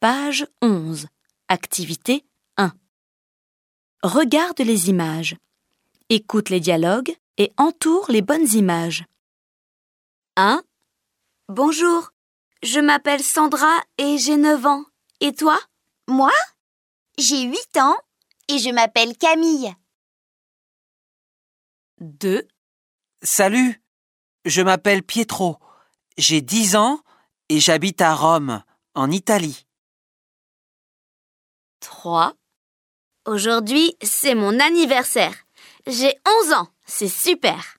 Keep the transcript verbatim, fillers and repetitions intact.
Page onze. Activité un. Regarde les images. Écoute les dialogues et entoure les bonnes images. un. Bonjour, je m'appelle Sandra et j'ai neuf ans. Et toi? Moi? J'ai huit ans et je m'appelle Camille. deux. Salut, je m'appelle Pietro. J'ai dix ans et j'habite à Rome, en Italie. trois. Aujourd'hui, c'est mon anniversaire. J'ai onze ans, c'est super.